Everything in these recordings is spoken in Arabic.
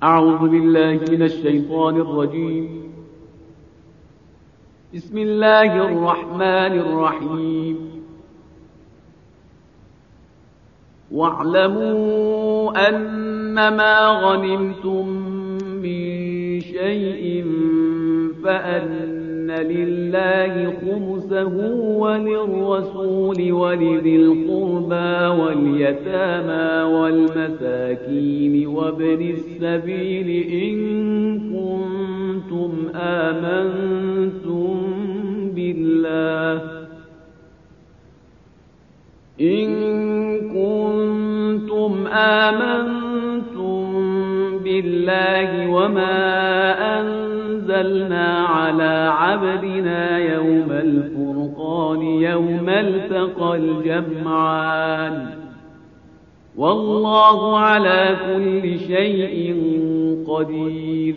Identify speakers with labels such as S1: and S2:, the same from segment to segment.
S1: أعوذ بالله من الشيطان الرجيم. بسم الله الرحمن الرحيم. واعلموا أنما غنمتم من شيء فأن لله خمسه وللرسول ولذي القربى واليتامى والمساكين وابن السبيل إن كنتم آمنتم بالله وما أنزلنا على عبدنا يوم الفرقان يوم التقى الجمعان والله على كل شيء قدير.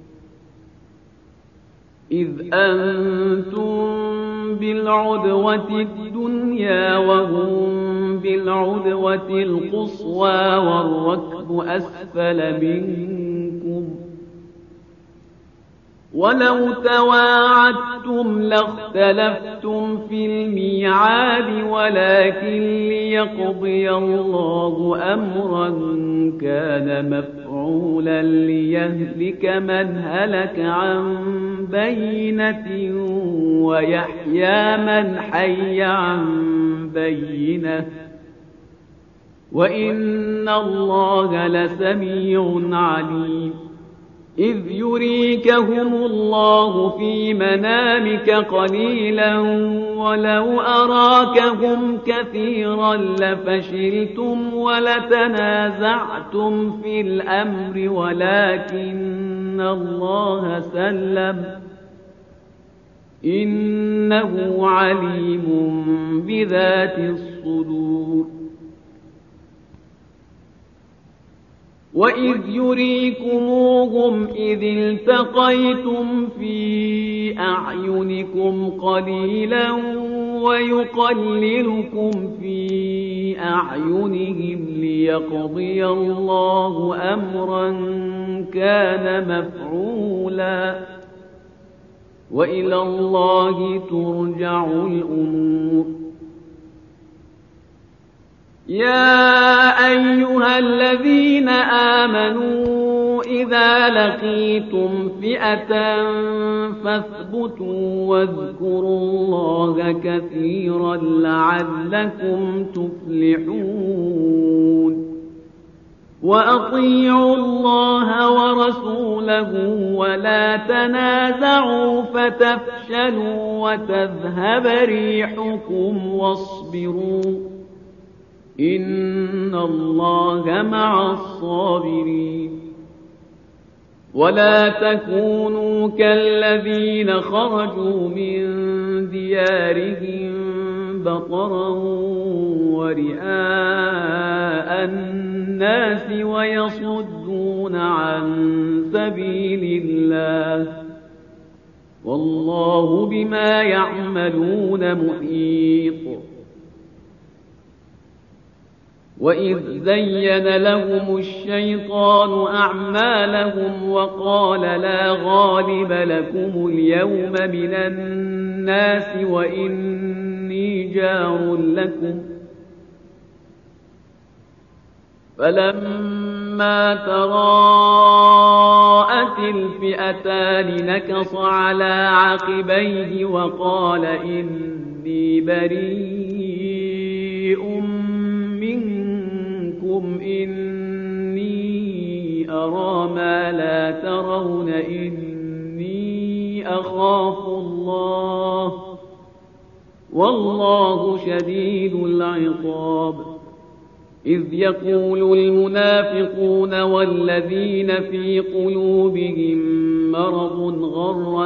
S1: إذ أنتم بالعدوة الدنيا وهم بالعدوة القصوى والركب أسفل منكم ولو تواعدتم لاختلفتم في الميعاد ولكن ليقضي الله أمرا كان مفعولا ليهلك من هلك عن بينة ويحيى من حي عن بينة وإن الله لسميع عليم. إذ يريكهم الله في منامك قليلا ولو أراكهم كثيرا لفشلتم ولتنازعتم في الأمر ولكن الله سلم إنه عليم بذات الصدور. وإذ يريكموهم إذ التقيتم في أعينكم قليلا ويقللكم في أعينهم ليقضي الله أمرا كان مفعولا وإلى الله ترجع الأمور. يا أيها الذين آمنوا إذا لقيتم فئة فاثبتوا واذكروا الله كثيرا لعلكم تفلحون. وأطيعوا الله ورسوله ولا تنازعوا فتفشلوا وتذهب ريحكم واصبروا إن الله مع الصابرين. ولا تكونوا كالذين خرجوا من ديارهم بطرا ورئاء الناس ويصدون عن سبيل الله والله بما يعملون محيط. وإذ زين لهم الشيطان أعمالهم وقال لا غالب لكم اليوم من الناس وإني جار لكم فلما تراءت الفئتان نكص على عقبيه وقال إني بريء إني أرى ما لا ترون إني أخاف الله والله شديد العقاب. إذ يقول المنافقون والذين في قلوبهم مرض غر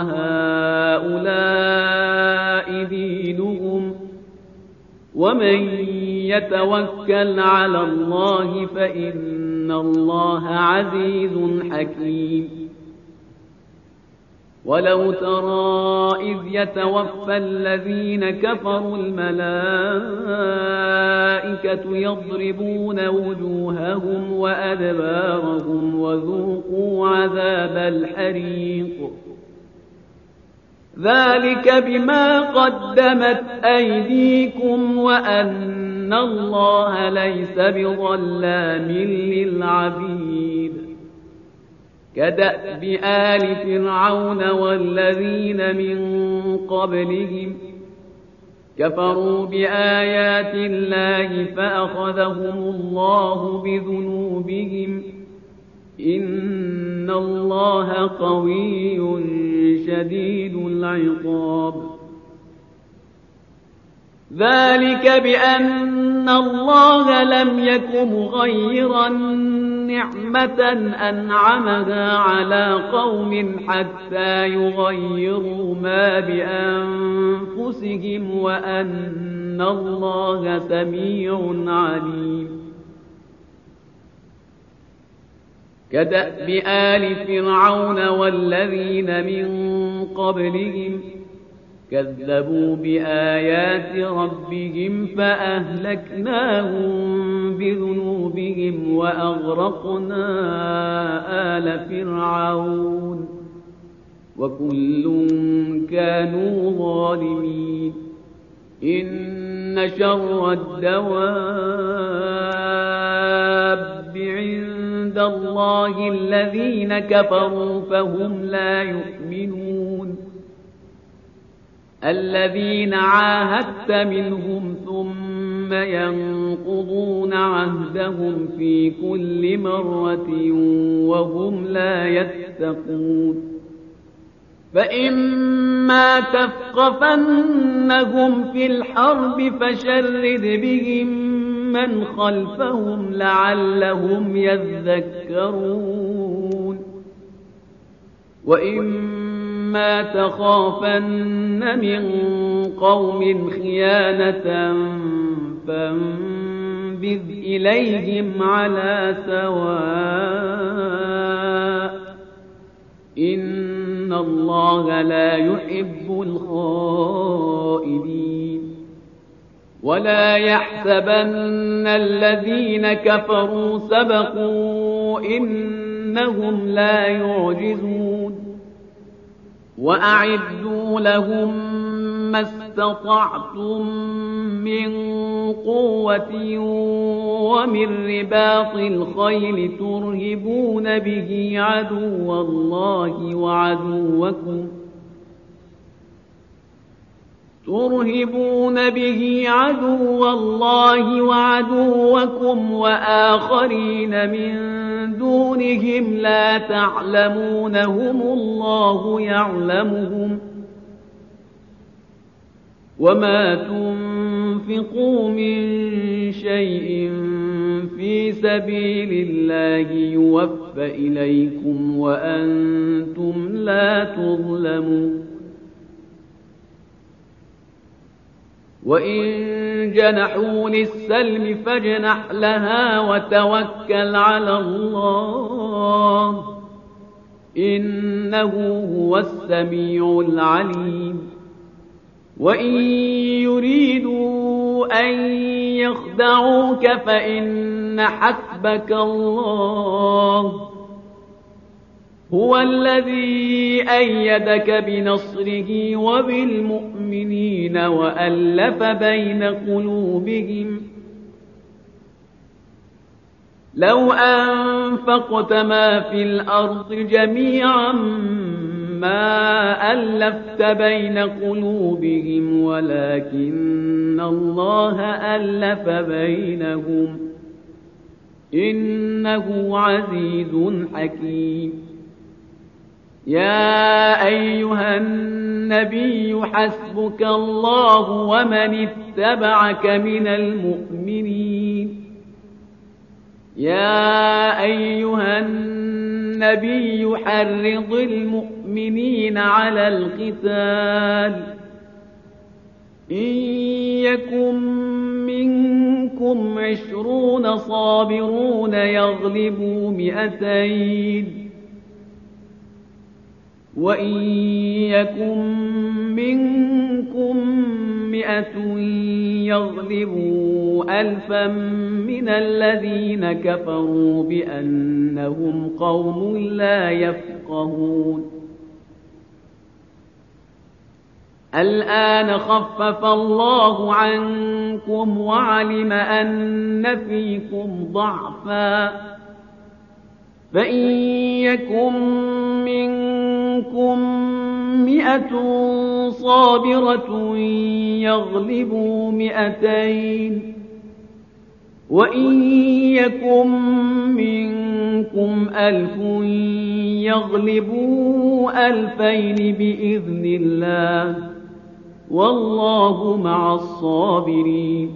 S1: هؤلاء دينهم ومن يتوكل على الله فإن الله عزيز حكيم. ولو ترى إذ يتوفى الذين كفروا الملائكة يضربون وجوههم وأدبارهم وذوقوا عذاب الحريق ذلك بما قدمت أيديكم وأن الله ليس بظلام للعبيد كدأب آل فرعون والذين من قبلهم كفروا بآيات الله فأخذهم الله بذنوبهم إن الله قوي شديد العقاب ذلك بأن الله لم يك مغيرا نعمة أنعمها على قوم حتى يغيروا ما بأنفسهم وأن الله سميع عليم كدأب آل فرعون والذين من قبلهم كذبوا بآيات ربهم فأهلكناهم بذنوبهم وأغرقنا آل فرعون وكل كانوا ظالمين إن شر الدواب عند الله الذين كفروا فهم لا يؤمنون الذين عاهدت منهم ثم ينقضون عهدهم في كل مرة وهم لا يتقون فإما تثقفنهم في الحرب فشرد بهم من خلفهم لعلهم يذكرون وإما تخافن من قوم خيانة فانبذ إليهم على سواء إن الله لا يحب الخائنين ولا يحسبن الذين كفروا سبقوا إنهم لا يعجزون وأعدوا لهم ما استطعتم من قوة ومن رباط الخيل ترهبون به عدو الله وعدوكم وآخرين من دونهم لا تعلمونهم الله يعلمهم وما تنفقوا من شيء في سبيل الله يوفى إليكم وأنتم لا تظلمون وإن جنحوا للسلم فاجنح لها وتوكل على الله إنه هو السميع العليم وإن يريدوا أن يخدعوك فإن حسبك الله هو الذي أيدك بنصره وبالمؤمنين وألف بين قلوبهم لو أنفقت ما في الأرض جميعا ما ألفت بين قلوبهم ولكن الله ألف بينهم إنه عزيز حكيم يا أيها النبي حسبك الله ومن اتبعك من المؤمنين يا أيها النبي حرض المؤمنين على القتال إن يكن منكم 20 صابرون يغلبوا 200 وإن يكن منكم 100 يغلبوا 1000 من الذين كفروا بأنهم قوم لا يفقهون. الآن خفف الله عنكم وعلم أن فيكم ضعفا، فإن يكن منكم 100 صابرة يغلبوا 200، وإن يكن منكم 1000 يغلبوا 2000 بإذن الله، والله مع الصابرين.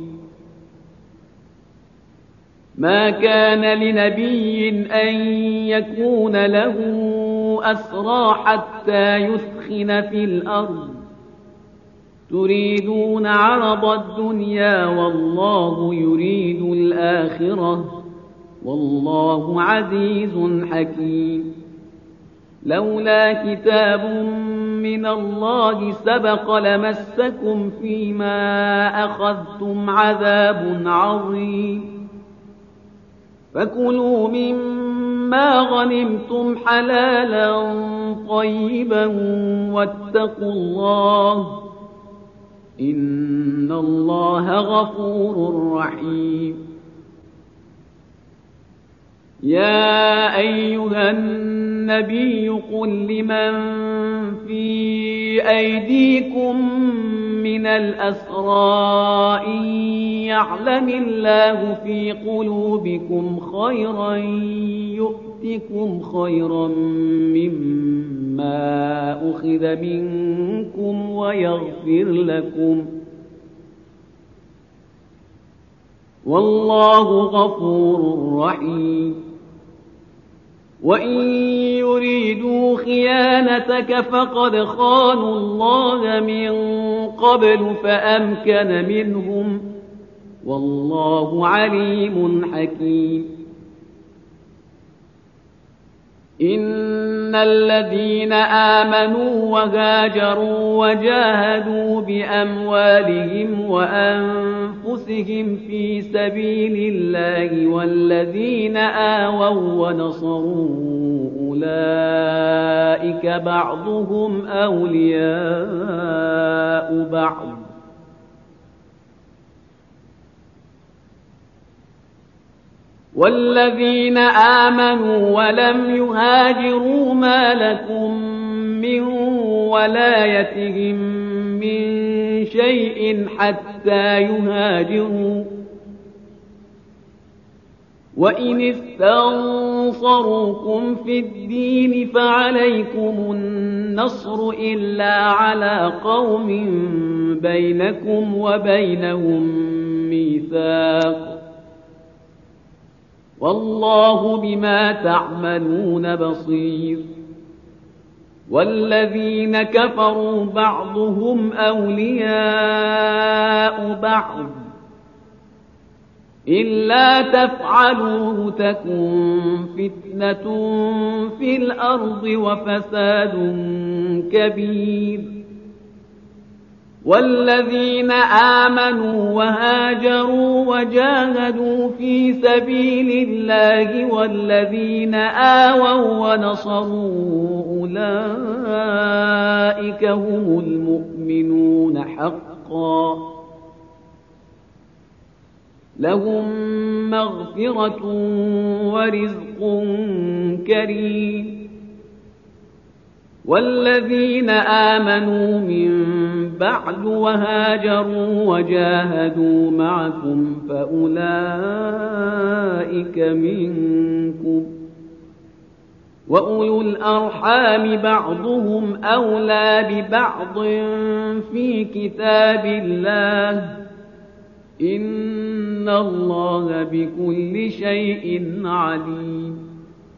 S1: ما كان لنبي أن يكون له أسرى حتى يثخن في الأرض، تريدون عرض الدنيا والله يريد الآخرة، والله عزيز حكيم. لولا كتاب من الله سبق لمسكم فيما أخذتم عذاب عظيم، فكلوا مما غنمتم حلالا طيبا واتقوا الله، إن الله غفور رحيم. يا أيها النبي قل لمن في أيديكم من الأسرى إن يعلم الله في قلوبكم خيرا يؤتكم خيرا مما أخذ منكم ويغفر لكم، والله غفور رحيم. وإن يريدوا خيانتك فقد خانوا الله من قبل فأمكن منهم، والله عليم حكيم. إن الذين آمنوا وهاجروا وجاهدوا بأموالهم وأنفسهم في سبيل الله والذين آووا ونصروا أولئك بعضهم أولياء بعض، والذين آمنوا ولم يهاجروا ما لكم من ولايتهم من شيء حتى يهاجروا، وإن استنصروكم في الدين فعليكم النصر إلا على قوم بينكم وبينهم ميثاق، والله بما تعملون بصير. والذين كفروا بعضهم أولياء بعض، إلا تفعلوه تكن فتنة في الأرض وفساد كبير. والذين آمنوا وهاجروا وجاهدوا في سبيل الله والذين آووا ونصروا أولئك هم المؤمنون حقا، لهم مغفرة ورزق كريم. والذين آمنوا من بعد وهاجروا وجاهدوا معكم فأولئك منكم، وأولو الأرحام بعضهم أولى ببعض في كتاب الله، إن الله بكل شيء عليم.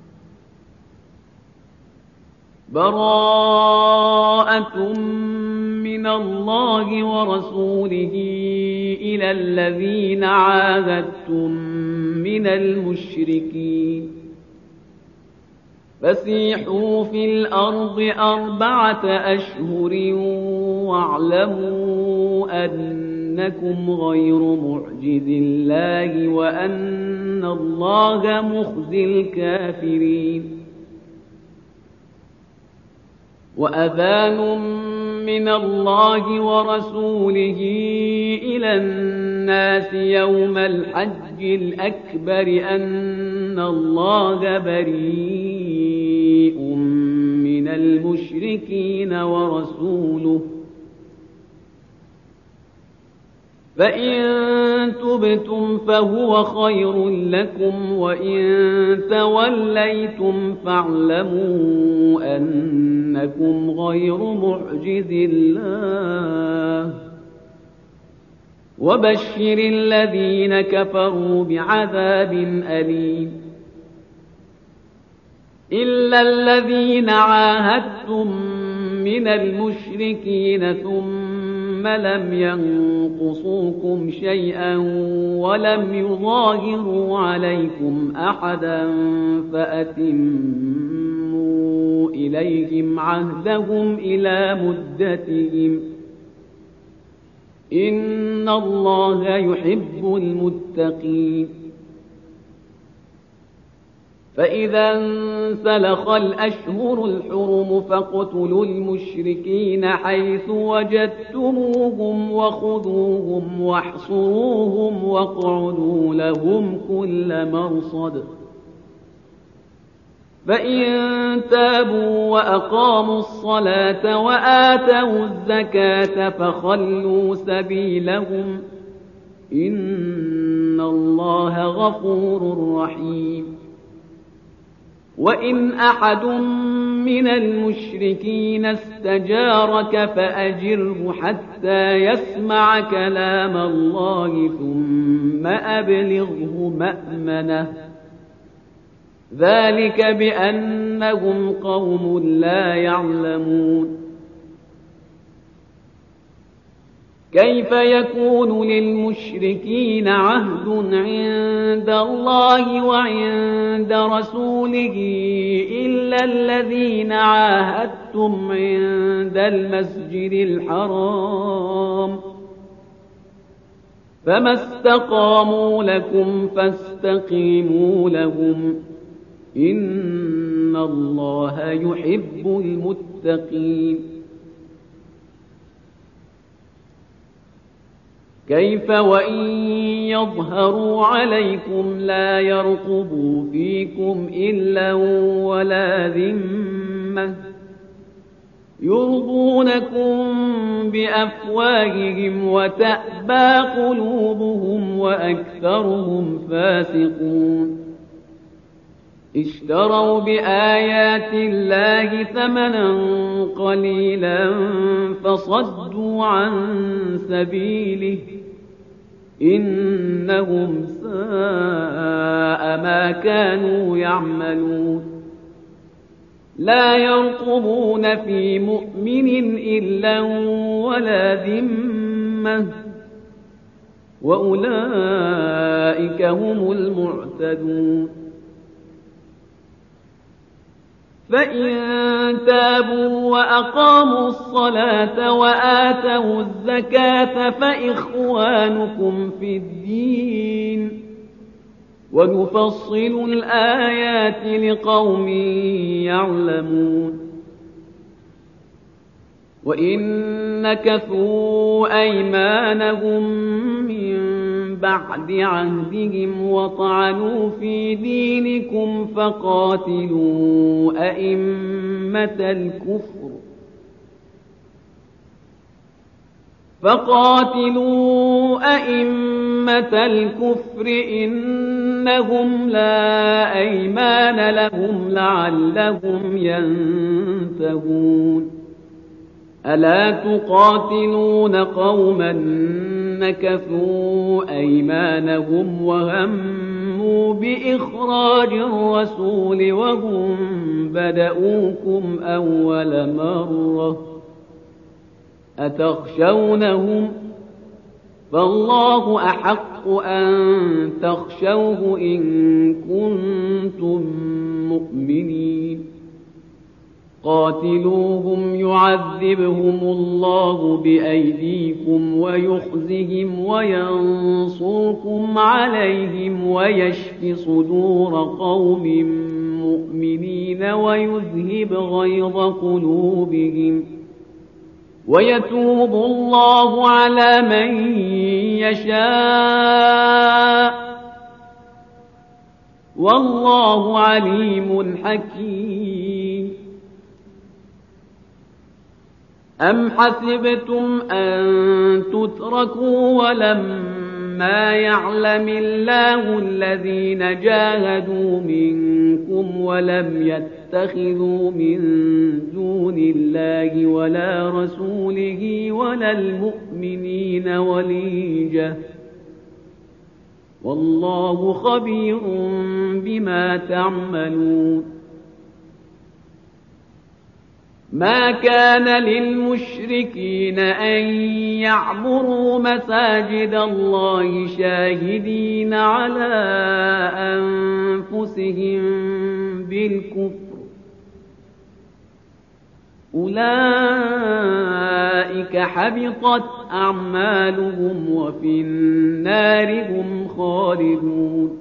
S1: براءة من الله ورسوله إلى الذين عاهدتم من المشركين، فسيحوا في الأرض 4 أشهر واعلموا أنكم غير معجز الله وأن الله مخزي الكافرين. وأذان من الله ورسوله إلى الناس يوم الحج الأكبر أن الله بريء من المشركين ورسوله فإن تبتم فهو خير لكم وإن توليتم فاعلموا أنكم غير معجز الله وبشر الذين كفروا بعذاب أليم. إلا الذين عاهدتم من المشركين ثم لم ينقصوكم شيئا ولم يظاهروا عليكم أحدا فأتموا إليهم عهدهم إلى مدتهم إن الله يحب المتقين. فإذا انسلخ الأشهر الحرم فاقتلوا المشركين حيث وجدتموهم وخذوهم واحصروهم واقعدوا لهم كل مرصد. فإن تابوا وأقاموا الصلاة وآتوا الزكاة فخلوا سبيلهم إن الله غفور رحيم. وإن أحد من المشركين استجارك فأجره حتى يسمع كلام الله ثم أبلغه مأمنه ذلك بأنهم قوم لا يعلمون. كيف يكون للمشركين عهد عند الله وعند رسوله إلا الذين عاهدتم عند المسجد الحرام فما استقاموا لكم فاستقيموا لهم إن الله يحب المتقين. كيف وإن يظهروا عليكم لا يرقبوا فيكم إلا ولا ذمة يرضونكم بأفواههم وتأبى قلوبهم وأكثرهم فاسقون. اشتروا بآيات الله ثمنا قليلا فصدوا عن سبيله إنهم ساء ما كانوا يعملون. لا يرقبون في مؤمن إلا ولا ذمة وأولئك هم المعتدون. فإن تابوا وأقاموا الصلاة وآتوا الزكاة فإخوانكم في الدين ونفصل الآيات لقوم يعلمون. وإن نكثوا أيمانهم من بعد عهدهم وطعنوا في دينكم فقاتلوا أئمة الكفر إنهم لا أيمان لهم لعلهم ينتهون. ألا تقاتلون قوما نكثوا أيمانهم وهموا بإخراج الرسول وهم بدؤوكم أول مرة أتخشونهم فالله أحق أن تخشوه إن كنتم مؤمنين. قاتلوهم يعذبهم الله بأيديكم ويخزهم وينصركم عليهم ويشف صدور قوم مؤمنين ويذهب غيظ قلوبهم ويتوب الله على من يشاء والله عليم حكيم. أم حسبتم أن تتركوا ولما يعلم الله الذين جاهدوا منكم ولم يتخذوا من دون الله ولا رسوله ولا المؤمنين وليجة والله خبير بما تعملون. ما كان للمشركين أن يعمروا مساجد الله شاهدين على أنفسهم بالكفر أولئك حبطت أعمالهم وفي النار هم خالدون.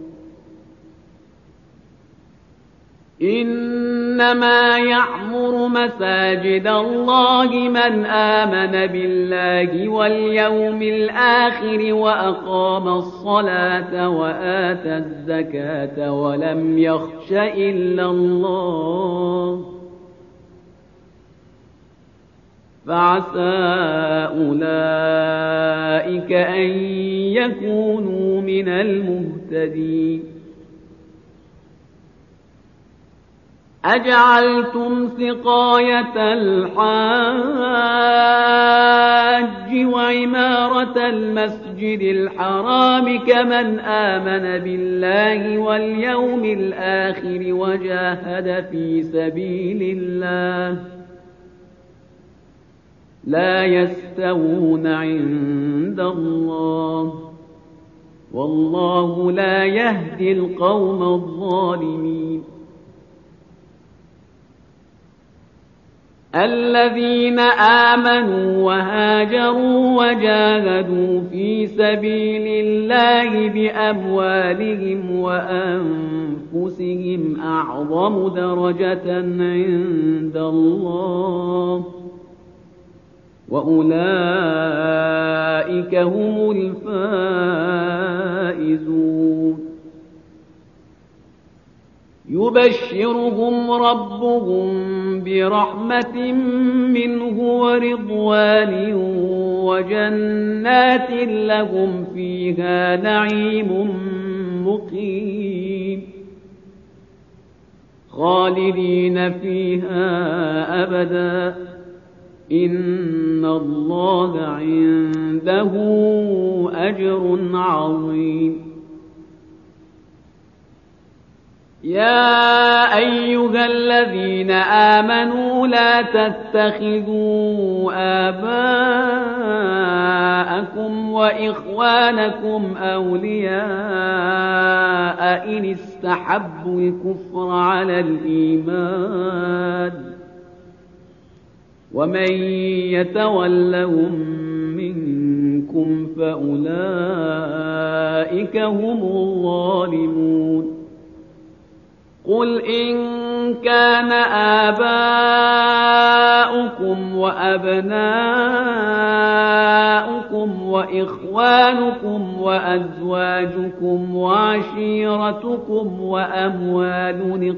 S1: إنما يعمر مساجد الله من آمن بالله واليوم الآخر وأقام الصلاة وآتى الزكاة ولم يخش إلا الله فعسى أولئك أن يكونوا من المهتدين. أجعلتم سقاية الحاج وعمارة المسجد الحرام كمن آمن بالله واليوم الآخر وجاهد في سبيل الله لا يستوون عند الله والله لا يهدي القوم الظالمين. الذين آمنوا وهاجروا وجاهدوا في سبيل الله بأموالهم وأنفسهم أعظم درجة عند الله وأولئك هم الفائزون. يبشرهم ربهم برحمة منه ورضوان وجنات لهم فيها نعيم مقيم خالدين فيها أبدا إن الله عنده أجر عظيم. يا أيها الذين آمنوا لا تتخذوا آباءكم وإخوانكم أولياء إن استحبوا الكفر على الإيمان ومن يتولهم منكم فأولئك هم الظالمون. قل إن كان آباؤكم وأبناؤكم وإخوانكم وأزواجكم وعشيرتكم وأموال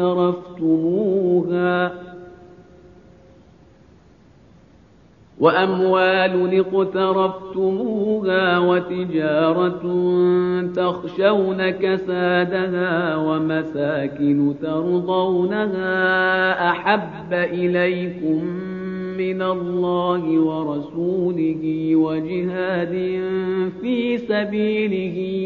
S1: اقترفتموها وتجارة تخشون كسادها ومساكن ترضونها أحب إليكم من الله ورسوله وجهاد في سبيله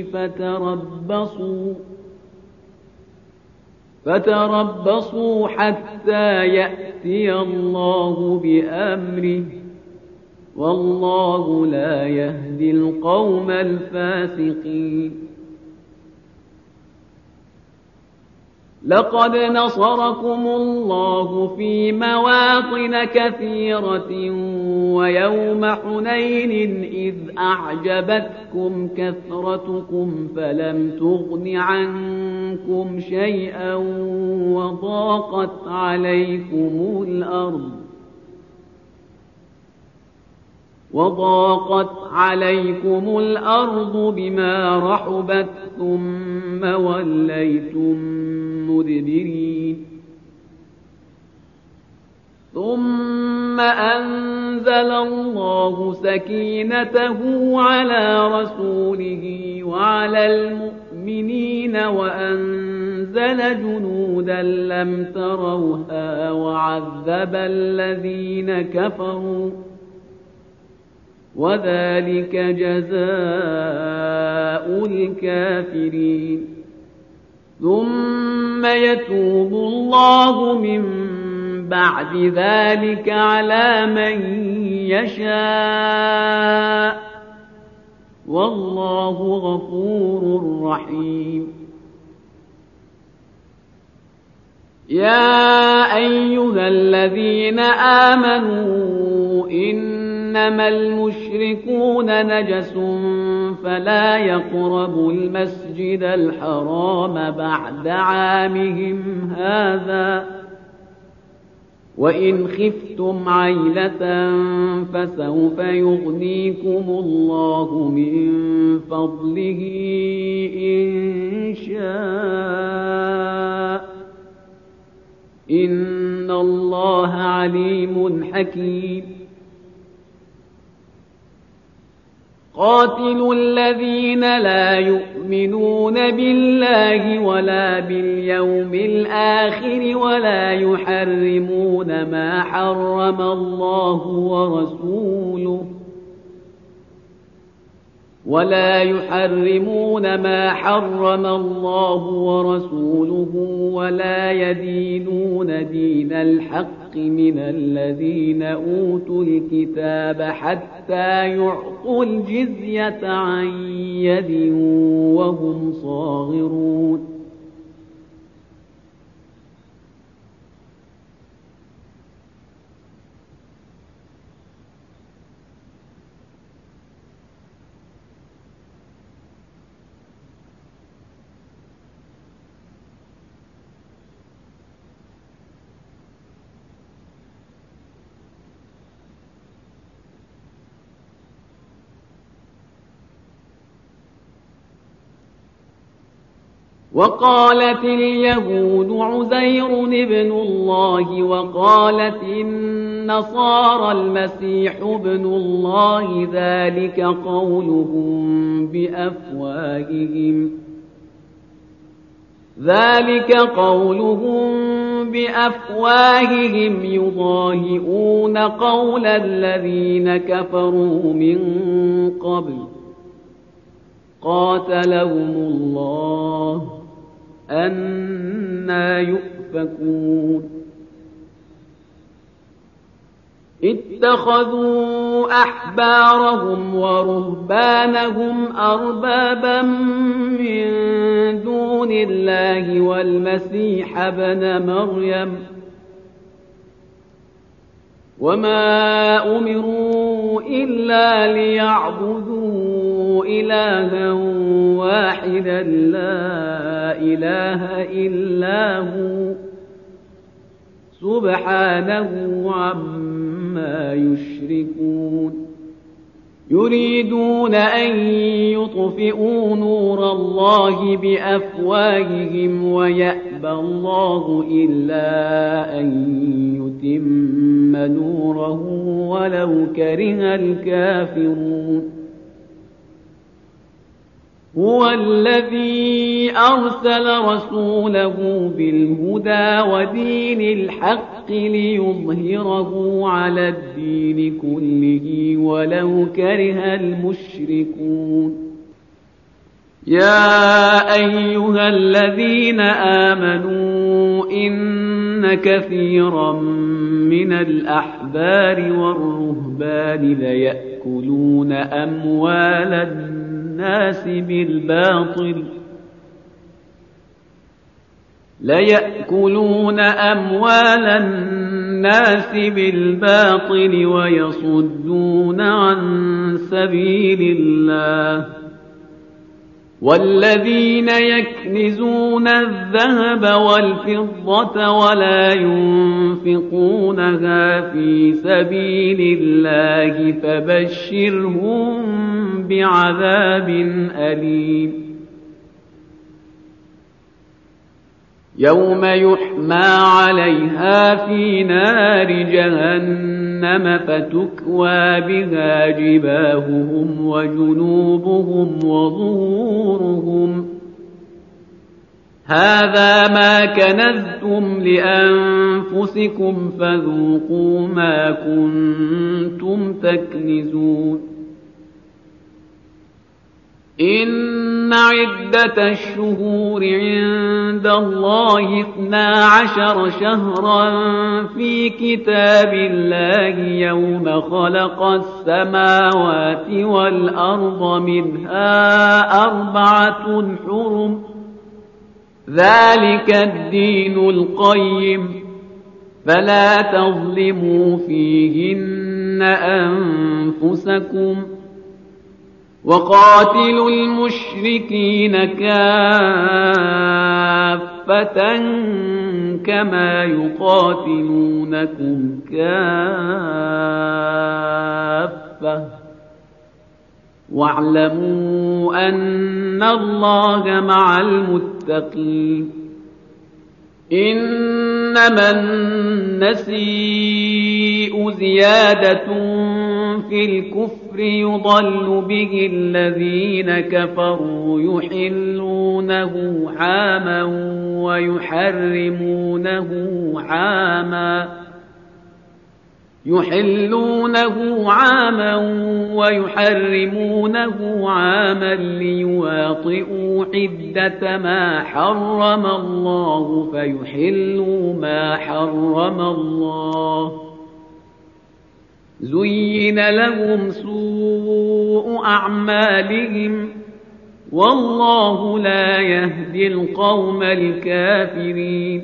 S1: فتربصوا حتى يأتي الله بأمره والله لا يهدي القوم الفاسقين. لقد نصركم الله في مواطن كثيرة ويوم حنين إذ أعجبتكم كثرتكم فلم تغن عنكم شيئا وضاقت عليكم الأرض بما رحبت ثم وليتم مدبرين ثم أنزل الله سكينته على رسوله وعلى المؤمنين وأنزل جنودا لم تروها وعذب الذين كفروا وذلك جزاء الكافرين ثم يتوب الله من بعد ذلك على من يشاء والله غفور رحيم يا أيها الذين آمنوا إنما المشركون نجس فلا يقربوا المسجد الحرام بعد عامهم هذا وإن خفتم عيلة فسوف يغنيكم الله من فضله إن شاء إن الله عليم حكيم قاتلوا الذين لا يؤمنون بالله ولا باليوم الآخر ولا يحرمون ما حرم الله ورسوله ولا يدينون دين الحق من الذين أوتوا الكتاب حتى يعطوا الجزية عن يد وهم صاغرون وقالت اليهود عزير ابن الله وقالت النصارى المسيح ابن الله ذلك قولهم بأفواههم يضاهئون قول الذين كفروا من قبل قاتلهم الله أنى يؤفكون اتخذوا أحبارهم ورهبانهم أربابا من دون الله والمسيح ابن مريم وما أمروا إلا ليعبدوا إلها واحدا لا إله إلا هو سبحانه عما يشركون يريدون أن يطفئوا نور الله بأفواههم ويأبى الله إلا أن يتم نوره ولو كره الكافرون هو الذي أرسل رسوله بالهدى ودين الحق ليظهره على الدين كله ولو كره المشركون يا أيها الذين آمنوا إن كثيرا من الأحبار والرهبان ليأكلون أموال الناس بالباطل ليأكلون أموال الناس بالباطل ويصدون عن سبيل الله والذين يكنزون الذهب والفضة ولا ينفقونها في سبيل الله فبشرهم بعذاب أليم يوم يحمى عليها في نار جهنم فتكوى بها جباههم وجنوبهم وظهورهم هذا ما كنزتم لأنفسكم فذوقوا ما كنتم تكنزون إن عدة الشهور عند الله 12 شهرا في كتاب الله يوم خلق السماوات والأرض منها 4 حرم ذلك الدين القيم فلا تظلموا فيهن أنفسكم وقاتلوا المشركين كافة كما يقاتلونكم كافة واعلموا أن الله مع المتقين إنما النسيء زيادة في الكفر يضل به الذين كفروا يحلونه عاما ويحرمونه عاما ليواطئوا عدة ما حرم الله فيحلوا ما حرم الله زين لهم سوء أعمالهم والله لا يهدي القوم الكافرين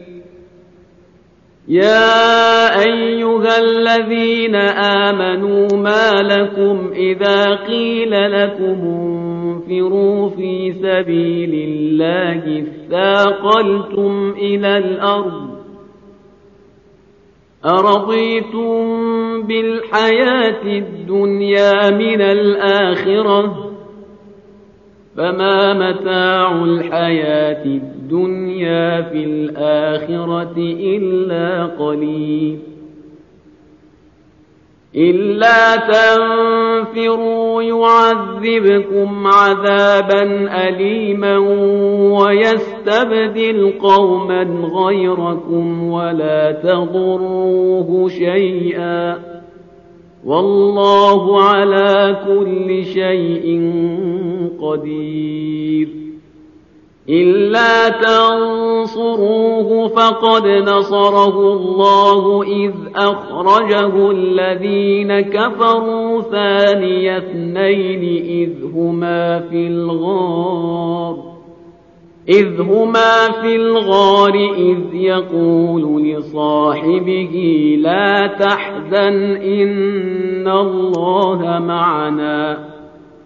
S1: يا أيها الذين آمنوا ما لكم إذا قيل لكم انفروا في سبيل الله اثاقلتم إلى الأرض أرضيتم بالحياة الدنيا من الآخرة فما متاع الحياة الدنيا في الآخرة إلا قليل إلا تنفروا يعذبكم عذابا أليما ويستبدل قوما غيركم ولا تضروه شيئا والله على كل شيء قدير إلا تنصروه فقد نصره الله إذ أخرجه الذين كفروا ثاني اثنين إذ هما في الغار إذ يقول لصاحبه لا تحزن إن الله معنا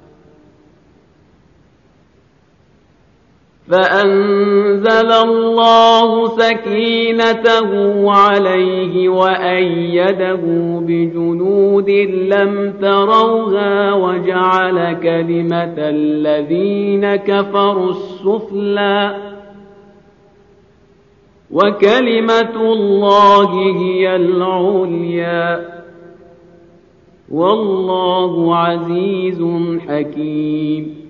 S1: فأنزل الله سكينته عليه وأيده بجنود لم تروها وجعل كلمة الذين كفروا السفلى وكلمة الله هي العليا والله عزيز حكيم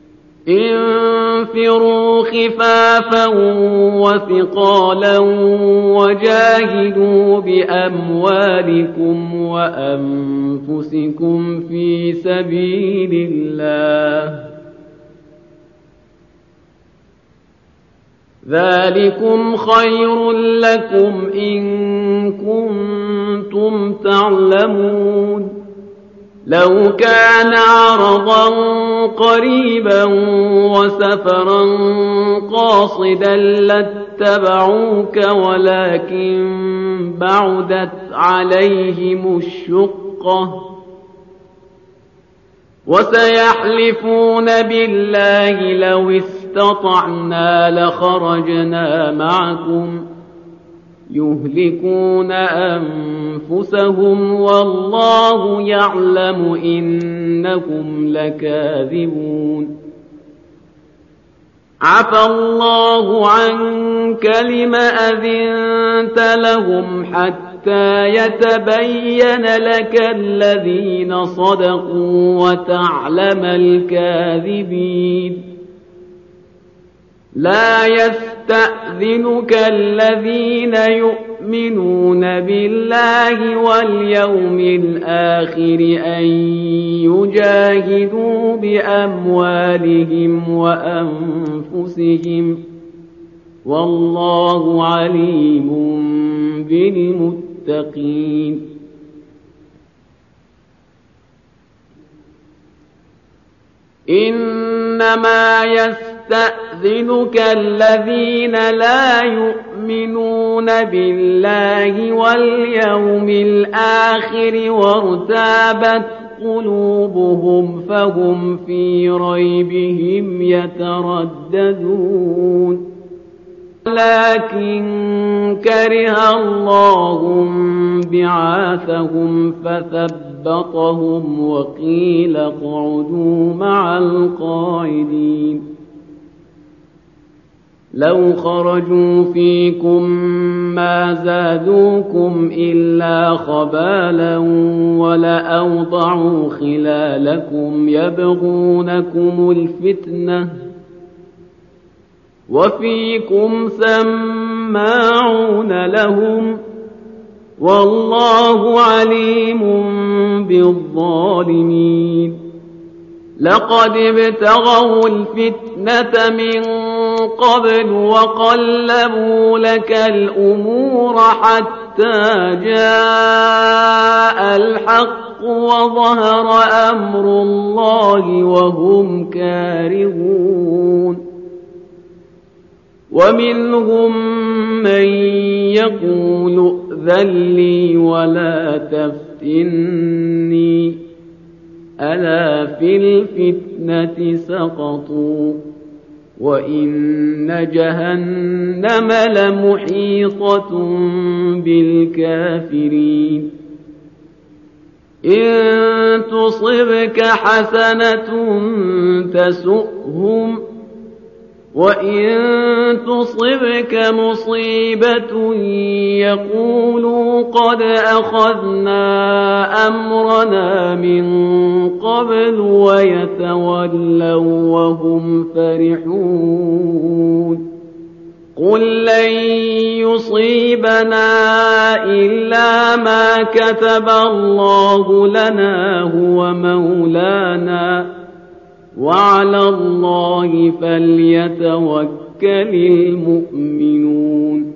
S1: انفروا خفافا وثقالا وجاهدوا بأموالكم وأنفسكم في سبيل الله ذلكم خير لكم إن كنتم تعلمون لو كان عرضا قريبا وسفرا قاصدا لاتبعوك ولكن بعدت عليهم الشقة وسيحلفون بالله لو استطعنا لخرجنا معكم يهلكون أنفسهم والله يعلم إنكم لكاذبون عفى الله عنك لم أذنت لهم حتى يتبين لك الذين صدقوا وتعلم الكاذبين لا يستأذنك الذين يؤمنون بالله واليوم الآخر أن يجاهدوا بأموالهم وأنفسهم والله عليم بالمتقين إنما يستأذنك الذين لا يؤمنون بالله واليوم الآخر وارتابت قلوبهم فهم في ريبهم يترددون لكن كره الله بعاثهم فثبطهم وقيل اقعدوا مع القاعدين لو خرجوا فيكم ما زادوكم إلا خبالا ولأوضعوا خلالكم يبغونكم الفتنة وفيكم سماعون لهم والله عليم بالظالمين لقد ابتغوا الفتنة من قبل وقلبوا لك الأمور حتى جاء الحق وظهر أمر الله وهم كارهون ومنهم من يقول ائذن لي ولا تفتني ألا في الفتنة سقطوا وإن جهنم لمحيطة بالكافرين إن تصبك حسنة تسؤهم وإن تصبك مصيبة يقولوا قد أخذنا أمرنا من قبل ويتولوا وهم فرحون قل لن يصيبنا إلا ما كتب الله لنا هو مولانا وعلى الله فليتوكل المؤمنون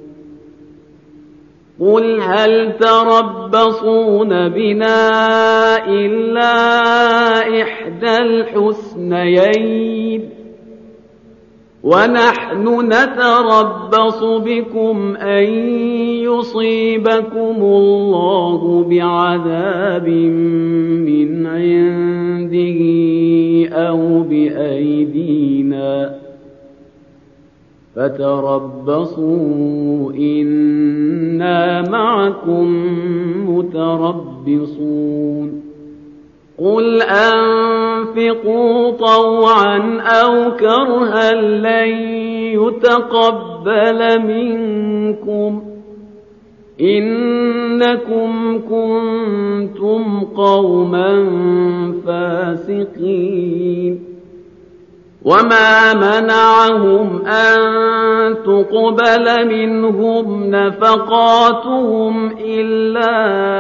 S1: قل هل تربصون بنا إلا إحدى الحسنيين ونحن نتربص بكم أن يصيبكم الله بعذاب من عنده أو بأيدينا فتربصوا إنا معكم متربصون قل أنفقوا طوعا أو كرها لن يتقبل منكم إنكم كنتم قوما فاسقين وما منعهم أن تقبل منهم نفقاتهم إلا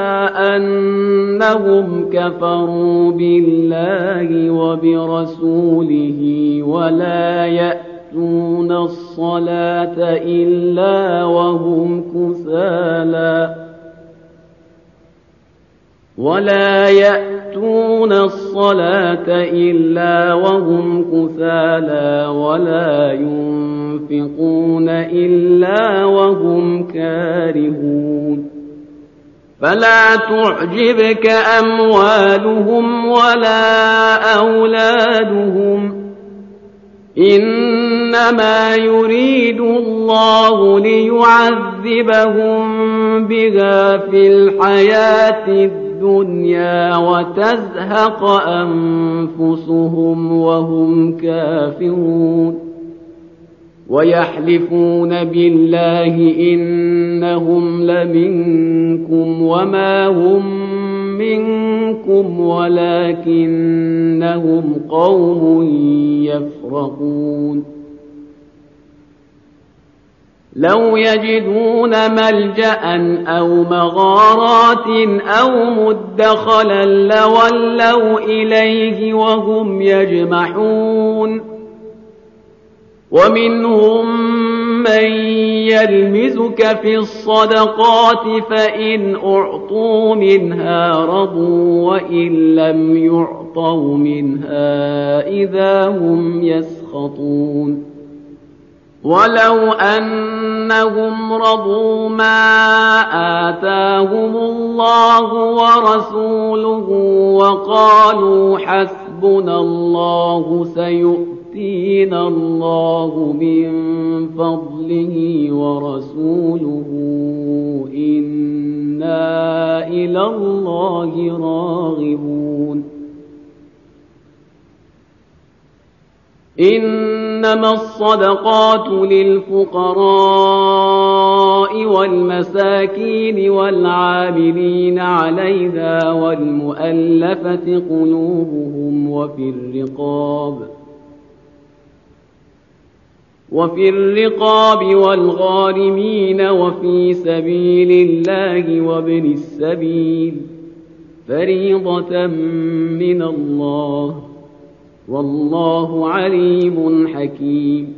S1: أنهم كفروا بالله وبرسوله ولا يأتون الصلاة إلا وهم كسالى ولا يأتون الصلاة إلا وهم كسالى ولا ينفقون إلا وهم كارهون فلا تعجبك أموالهم ولا أولادهم إنما يريد الله ليعذبهم بها في الحياة الدنيا وتزهق أنفسهم وهم كافرون ويحلفون بالله إنهم لمنكم وما هم منكم ولكنهم قوم يفرقون لو يجدون ملجأ أو مغارات أو مدخلا لولوا إليه وهم يجمحون ومنهم من يلمزك في الصدقات فإن أعطوا منها رضوا وإن لم يعطوا منها إذا هم يسخطون ولو أنهم رضوا ما آتاهم الله ورسوله وقالوا حسبنا الله سيؤتينا الله من فضله ورسوله إنا إلى الله راغبون إنما الصدقات للفقراء والمساكين والعاملين عليها والمؤلفة قلوبهم وفي الرقاب والغارمين وفي سبيل الله وابن السبيل فريضة من الله والله عليم حكيم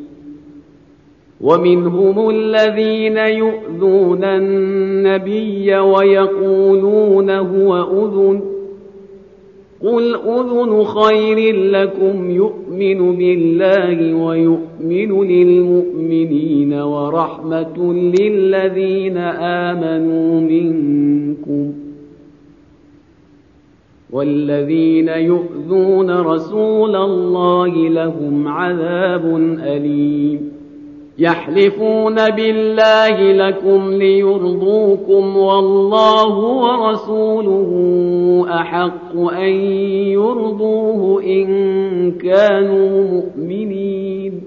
S1: ومنهم الذين يؤذون النبي ويقولون هو أذن قل أذن خير لكم يؤمن بالله ويؤمن للمؤمنين ورحمة للذين آمنوا منكم والذين يؤذون رسول الله لهم عذاب أليم يحلفون بالله لكم ليرضوكم والله ورسوله أحق أن يرضوه إن كانوا مؤمنين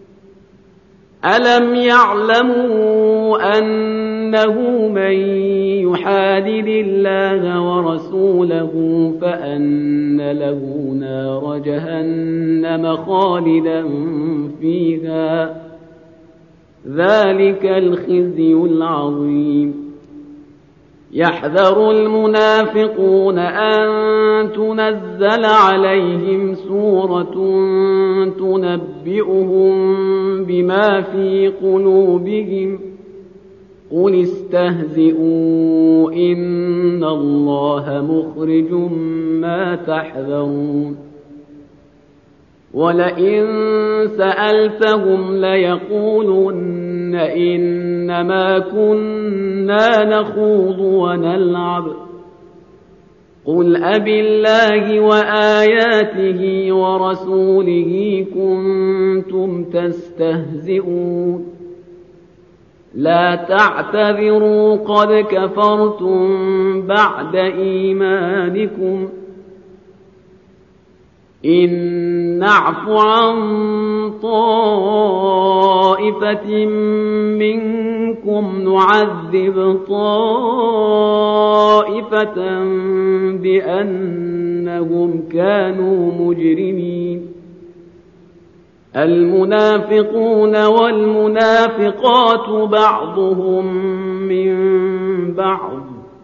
S1: ألم يعلموا أنه من يحادد الله ورسوله فأن له نار جهنم خالدا فيها ذلك الخزي العظيم يحذر المنافقون أن تنزل عليهم سورة تنبئهم بما في قلوبهم قل استهزئوا إن الله مخرج ما تحذرون ولئن سألتهم ليقولن إنما كنا نخوض ونلعب قل أبالله وآياته ورسوله كنتم تستهزئون لا تعتذروا قد كفرتم بعد إيمانكم إن نعف عن طائفة منكم نعذب طائفة بأنهم كانوا مجرمين المنافقون والمنافقات بعضهم من بعض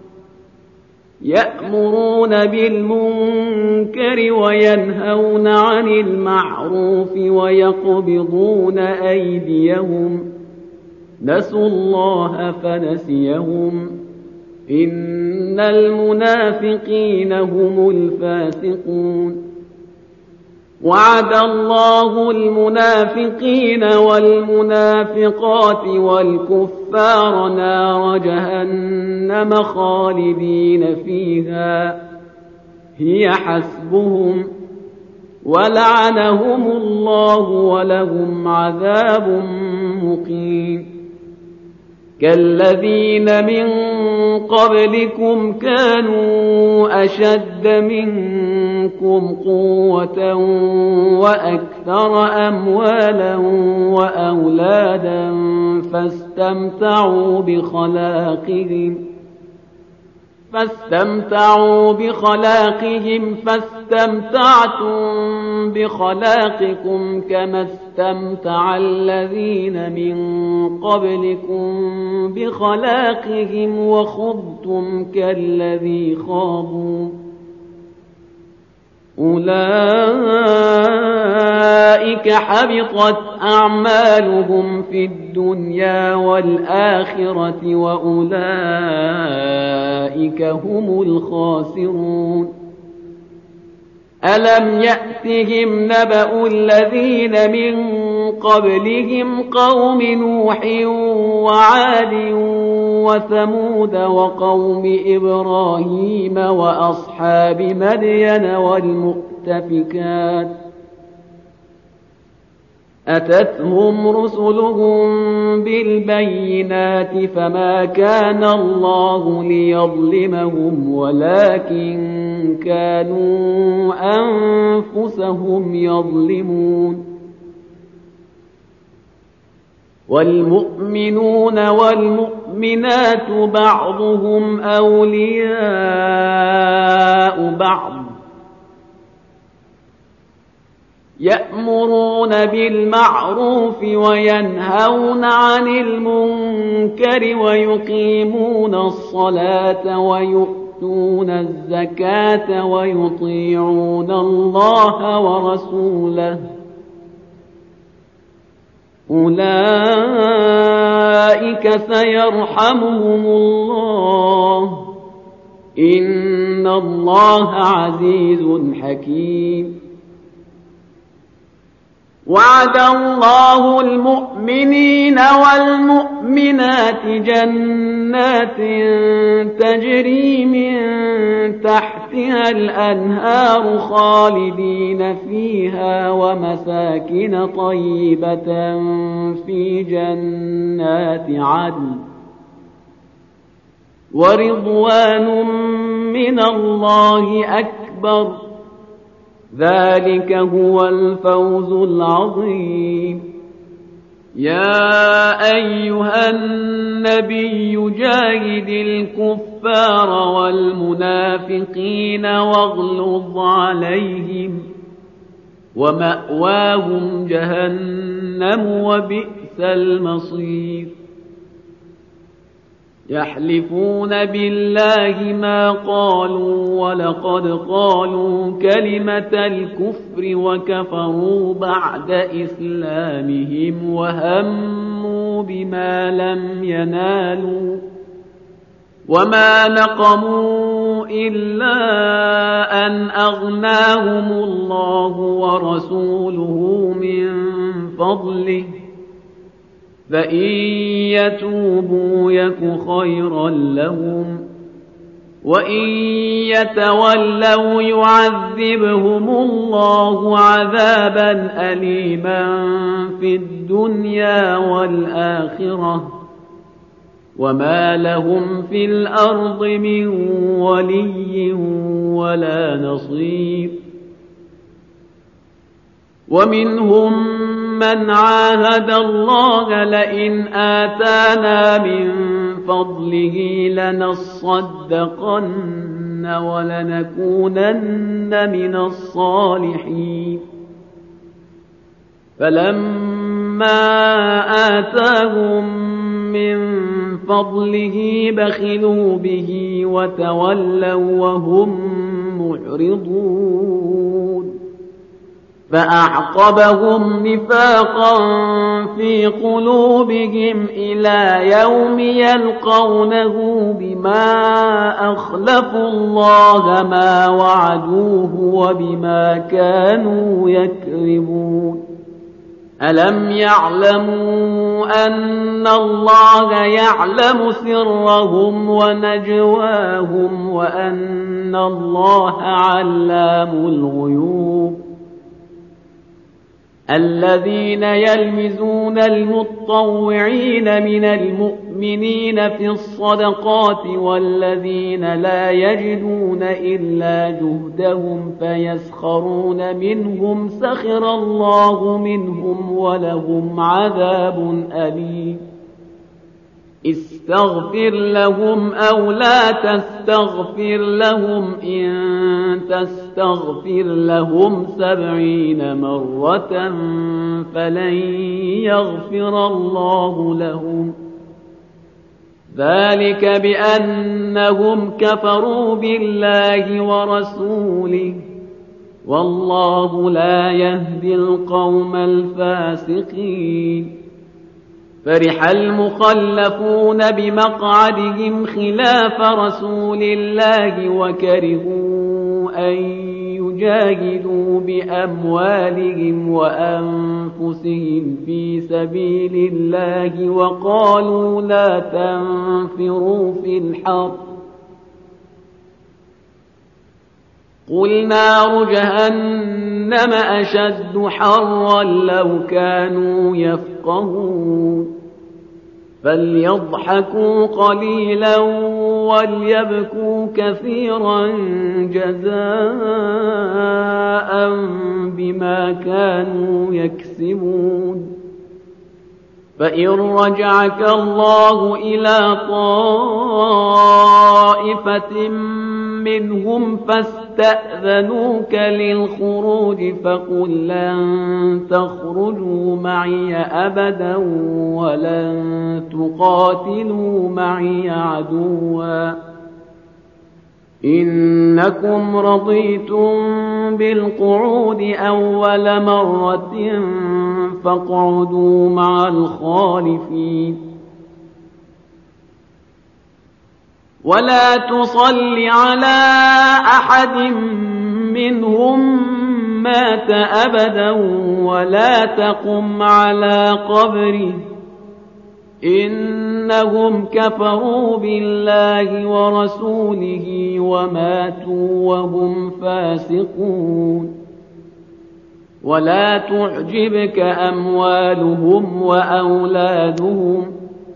S1: يأمرون بالمنكر وينهون عن المعروف ويقبضون أيديهم نسوا الله فنسيهم إن المنافقين هم الفاسقون وعد الله المنافقين والمنافقات والكفار نار جهنم خالدين فيها هي حسبهم ولعنهم الله ولهم عذاب مقيم كالذين من قبلكم كانوا أشد منكم قوة وأكثر أموالا وأولادا فاستمتعوا بخلاقهم فاستمتعتم بخلاقكم كما استمتع الذين من قبلكم بخلاقهم وخضتم كالذي خاضوا أولئك حبطت أعمالهم في الدنيا والآخرة وأولئك هم الخاسرون ألم يأتهم نبأ الذين من قبلهم قوم نوح وعاد وثمود وقوم إبراهيم وأصحاب مدين والمؤتفكات أتتهم رسلهم بالبينات فما كان الله ليظلمهم ولكن كانوا أنفسهم يظلمون والمؤمنون والمؤمنات بعضهم أولياء بعض يأمرون بالمعروف وينهون عن المنكر ويقيمون الصلاة ويؤتون الزكاة ويطيعون الله ورسوله أولئك سيرحمهم الله إن الله عزيز حكيم وعد الله المؤمنين والمؤمنات جنات تجري من تحتها الأنهار خالدين فيها ومساكن طيبة في جنات عدن ورضوان من الله أكبر ذلك هو الفوز العظيم يا أيها النبي جاهد الكفار والمنافقين واغلظ عليهم ومأواهم جهنم وبئس المصير يحلفون بالله ما قالوا ولقد قالوا كلمة الكفر وكفروا بعد إسلامهم وهموا بما لم ينالوا وما نقموا إلا أن أغناهم الله ورسوله من فضله فإن يتوبوا يك خيرا لهم وإن يتولوا يعذبهم الله عذابا أليما في الدنيا والآخرة وما لهم في الأرض من ولي ولا نصير ومنهم من عاهد الله لئن آتانا من فضله لنصدقن ولنكونن من الصالحين فلما آتاهم من فضله بخلوا به وتولوا وهم معرضون فأعقبهم نفاقا في قلوبهم إلى يوم يلقونه بما أخلفوا الله ما وعدوه وبما كانوا يكذبون. ألم يعلموا أن الله يعلم سرهم ونجواهم وأن الله علام الغيوب. الذين يلمزون المطوعين من المؤمنين في الصدقات والذين لا يجدون إلا جهدهم فيسخرون منهم سخر الله منهم ولهم عذاب أليم. استغفر لهم أو لا تستغفر لهم إن تستغفر لهم 70 مرة فلن يغفر الله لهم. ذلك بأنهم كفروا بالله ورسوله والله لا يهدي القوم الفاسقين. فرح المخلفون بمقعدهم خلاف رسول الله وكرهوا أن يجاهدوا بأموالهم وأنفسهم في سبيل الله وقالوا لا تنفروا في الحر قل نار جهنم أشد حرا لو كانوا يفقهون. فليضحكوا قليلا وليبكوا كثيرا جزاء بما كانوا يكسبون. فإن رجعك الله إلى طائفة منهم فاستأذنوك للخروج فقل لن تخرجوا معي أبدا ولن تقاتلوا معي عدوا إنكم رضيتم بالقعود أول مرة فاقعدوا مع الخالفين. ولا تصل على أحد منهم مات أبدا ولا تقم على قبره إنهم كفروا بالله ورسوله وماتوا وهم فاسقون. ولا تعجبك أموالهم وأولادهم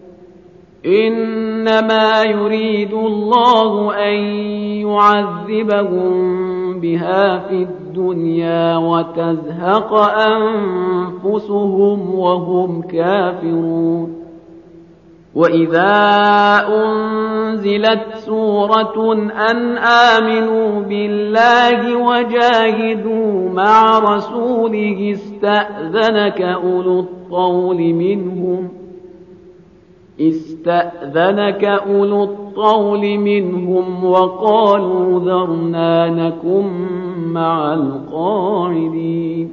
S1: إنما يريد الله أن يعذبهم بها في الدنيا وتزهق أنفسهم وهم كافرون. وإذا أنزلت سورة أن آمنوا بالله وجاهدوا مع رسوله استأذنك أولو الطول منهم وقالوا ذرنا نكن مع القاعدين.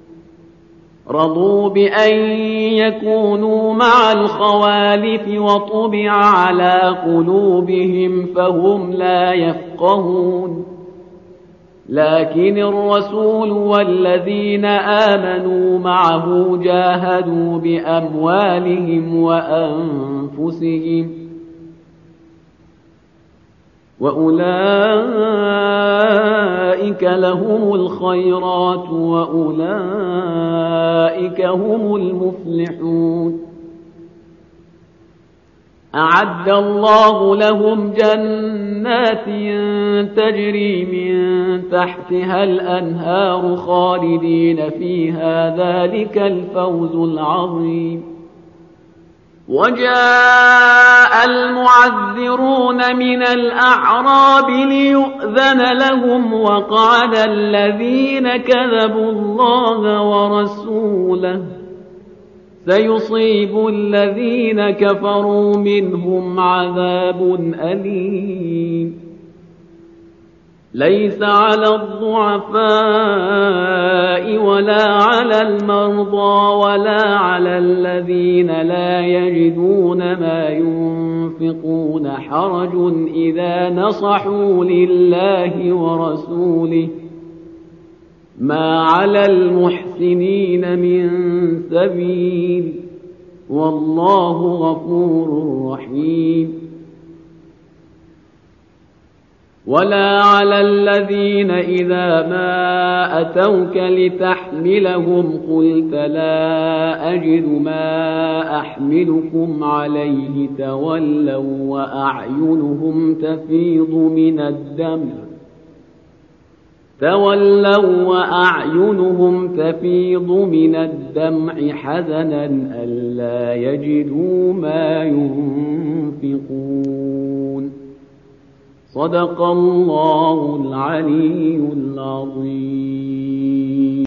S1: رضوا بأن يكونوا مع الخوالف وطبع على قلوبهم فهم لا يفقهون. لكن الرسول والذين آمنوا معه جاهدوا بأموالهم وأنفسهم وأولئك لهم الخيرات وأولئك هم المفلحون. أعد الله لهم جنات تجري من تحتها الأنهار خالدين فيها ذلك الفوز العظيم. وجاء المعذرون من الأعراب ليؤذن لهم وقعد الذين كذبوا الله ورسوله سيصيب الذين كفروا منهم عذاب أليم. ليس على الضعفاء ولا على المرضى ولا على الذين لا يجدون ما ينفقون حرج إذا نصحوا لله ورسوله ما على المحسنين من سبيل والله غفور رحيم. ولا على الذين إذا ما أتوك لتحملهم قلت لا أجد ما أحملكم عليه تولوا وأعينهم تفيض من الدمع حزنا ألا يجدوا ما ينفقون. صدق الله العلي العظيم.